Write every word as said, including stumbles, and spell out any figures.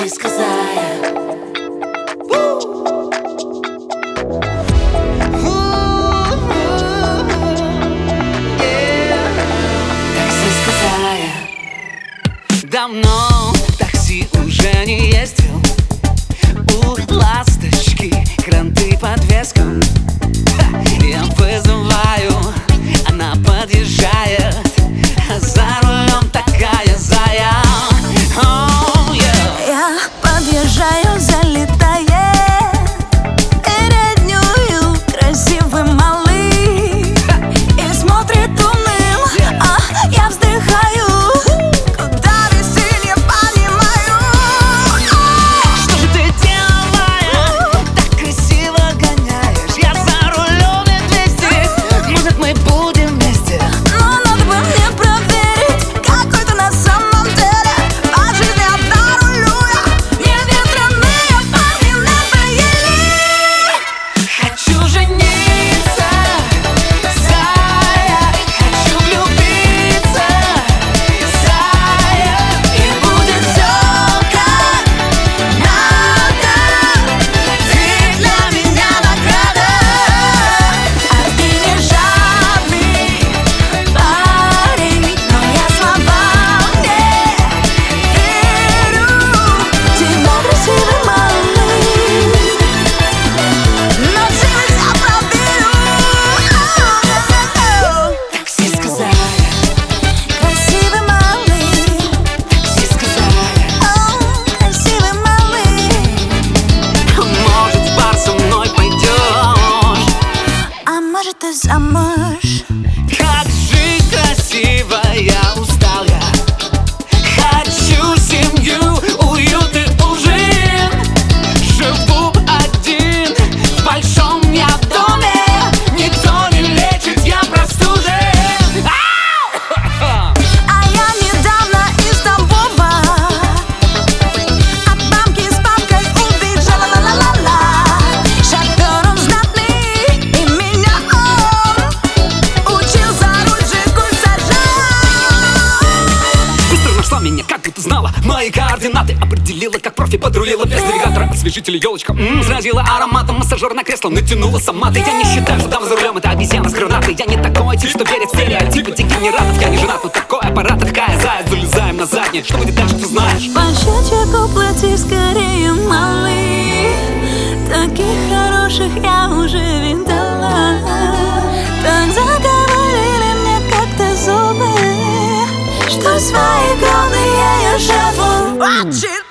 Таксистка Зая. Таксистка Зая. Давно в такси уже не ездил. У ласточки кранты подвеска. Я вызываю, она подъезжает. За рулем такая Зая. Oh, yeah. Я подъезжаю, залетает переднюю красивый малый и смотрит умным, yeah. А я вздыхаю, куда веселье понимаю. Что же ты делаешь? Так красиво гоняешь. Я за рулем и двести. Может, мы будем вместе? Но надо бы мне проверить, какой ты на самом деле. По жизни одна рулю я, мне ветреные парни надоели. Хочу жениться, Зая. Хочу влюбиться, Зая. И будет все как надо. Ты для меня награда. А ты не жадный парень, но я словам не верю. Тебя красивый малый, но жизнь я проверю. Таксистка Зая. Красивый малый, Таксистка Зая. о, красивый малый. Может, в бар со мной пойдешь? А может, ты замуж? Как жизнь красиво, я устал я. Хочу семью, уют и ужин. Живу один в большом я доме. Никто не лечит, я простужен. Ау! А я недавно из Тамбова от мамки с папкой убежала, ла-ла-ла-ла. Шофер он знатный, и меня он учил за руль Жигуль сажать. Быстро нашла меня, как ты знала мои координаты. Определила, как профи, подрулила без навигатора. Освежитель, елочка, м-м, заразила ароматом. Массажер на кресло натянула сама. Ты, я не считаю, что дама за рулем это обезьяна с гранатой. Я не такой тип, что верит в стереотипы дегенератов. Я не женат, вот такой аппарат, такая Зая. Залезаем на заднее, что будет дальше, ты знаешь. По счетчику плати скорее, малый. Таких хороших я уже видала. Так заговорили мне как-то зубы, что свои главные я живу.